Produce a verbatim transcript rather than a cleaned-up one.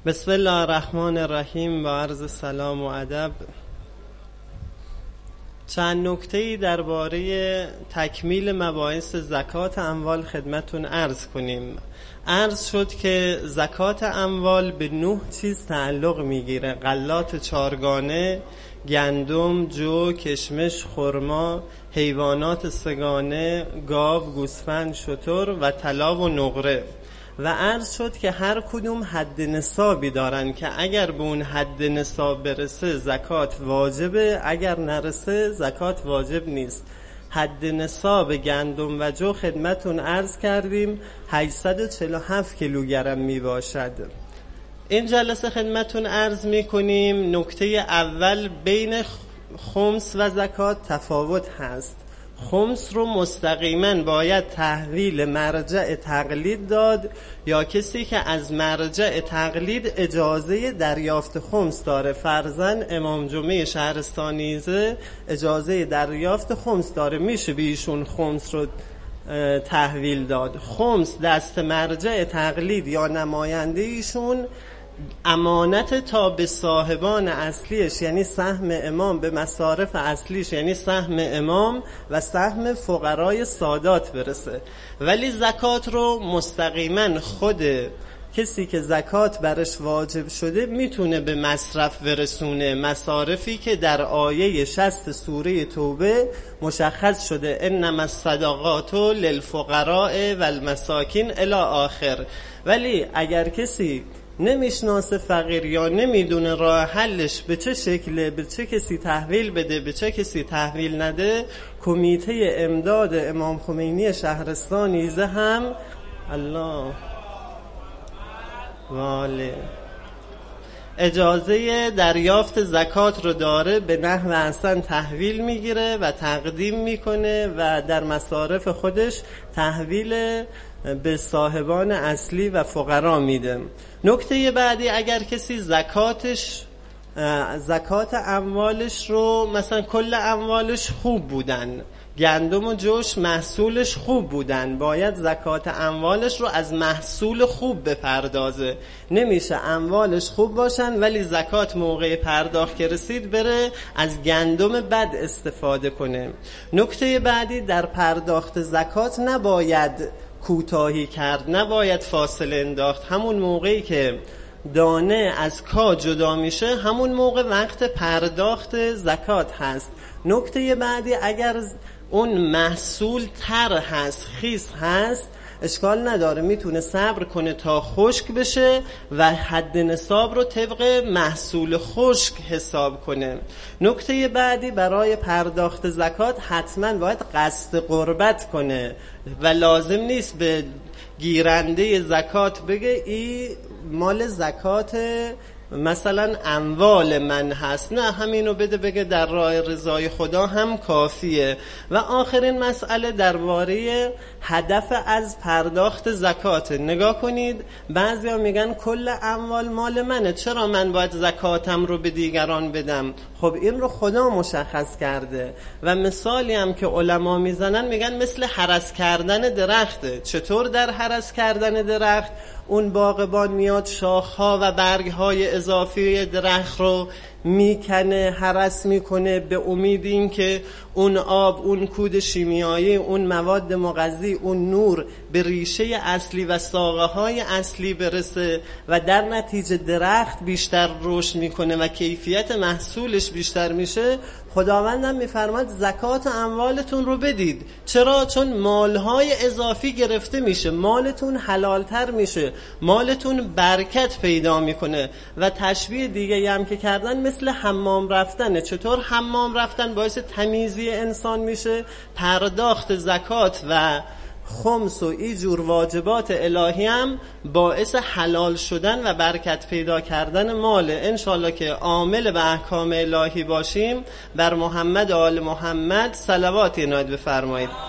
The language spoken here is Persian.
بسم الله الرحمن الرحیم و عرض سلام و ادب. چند نکته‌ای درباره تکمیل مباحث زکات اموال خدمتون عرض کنیم. عرض شد که زکات اموال به نه چیز تعلق میگیره: غلات چارگانه، گندم، جو، کشمش، خرما، حیوانات سگانه، گاو، گوسفند، شتر و طلا و نقره. و عرض شد که هر کدوم حد نصابی دارن که اگر به اون حد نصاب برسه زکات واجبه، اگر نرسه زکات واجب نیست. حد نصاب گندم و جو خدمتون عرض کردیم هشتصد و چهل و هفت کیلوگرم می باشد. این جلسه خدمتون عرض می کنیم نکته اول بین خمس و زکات تفاوت هست. خمس رو مستقیما باید تحویل مرجع تقلید داد یا کسی که از مرجع تقلید اجازه دریافت خمس داره. فرضاً امام جمعه شهرستانیزه اجازه دریافت خمس داره، میشه به ایشون خمس رو تحویل داد. خمس دست مرجع تقلید یا نماینده ایشون امانت تا به صاحبان اصلیش، یعنی سهم امام، به مصارف اصلیش یعنی سهم امام و سهم فقرای سادات برسه. ولی زکات رو مستقیما خود کسی که زکات برش واجب شده میتونه به مصرف برسونه. مصارفی که در آیه شصت سوره توبه مشخص شده: انما الصدقات للفقراء والمساکین الی آخر. ولی اگر کسی نمیشناسه فقیر یا نمیدونه راه حلش به چه شکله، به چه کسی تحویل بده، به چه کسی تحویل نده، کمیته امداد امام خمینی شهرستانیزه هم الله واله اجازه دریافت زکات رو داره، به نحو احسن تحویل میگیره و تقدیم میکنه و در مصارف خودش تحویل به صاحبان اصلی و فقرا میده. نکته بعدی، اگر کسی زکاتش زکات اموالش رو مثلا کل اموالش خوب بودن، گندم و جوش محصولش خوب بودن، باید زکات اموالش رو از محصول خوب بپردازه. نمیشه اموالش خوب باشن ولی زکات موقع پرداخت که رسید بره از گندم بد استفاده کنه. نکته بعدی، در پرداخت زکات نباید کوتاهی کرد، نباید فاصله انداخت. همون موقعی که دانه از کا جدا میشه همون موقع وقت پرداخت زکات هست. نکته بعدی، اگر اون محصول تر هست، خیس هست، اشکال نداره، میتونه صبر کنه تا خشک بشه و حد نصاب رو طبق محصول خشک حساب کنه. نکته بعدی، برای پرداخت زکات حتما باید قصد قربت کنه و لازم نیست به گیرنده زکات بگه ای مال زکات مثلا اموال من هست، نه همینو بده بگه در راه رضای خدا هم کافیه. و آخرین مسئله درباره هدف از پرداخت زکات. نگاه کنید، بعضیا میگن کل اموال مال منه، چرا من باید زکاتم رو به دیگران بدم؟ خب این رو خدا مشخص کرده و مثالی هم که علما میزنن میگن مثل هرس کردن درخته. چطور در هرس کردن درخت؟ اون باغبان میاد شاخها و برگهای اضافی درخت رو میکنه، هرس میکنه به امید این که اون آب، اون کود شیمیایی، اون مواد مغذی، اون نور به ریشه اصلی و ساقه های اصلی برسه و در نتیجه درخت بیشتر رشد میکنه و کیفیت محصولش بیشتر میشه. خداوندم میفرماد زکات اموالتون رو بدید. چرا؟ چون مالهای اضافی گرفته میشه، مالتون حلالتر میشه، مالتون برکت پیدا میکنه. و تشبیه دیگه هم که کردن مثل حمام رفتنه. چطور حمام رفتن باعث تمیزی انسان میشه؟ پرداخت زکات و خمس و اینجور واجبات الهی هم باعث حلال شدن و برکت پیدا کردن ماله. انشالله که عامل به احکام الهی باشیم. بر محمد و آل محمد صلوات عنایت بفرمایید.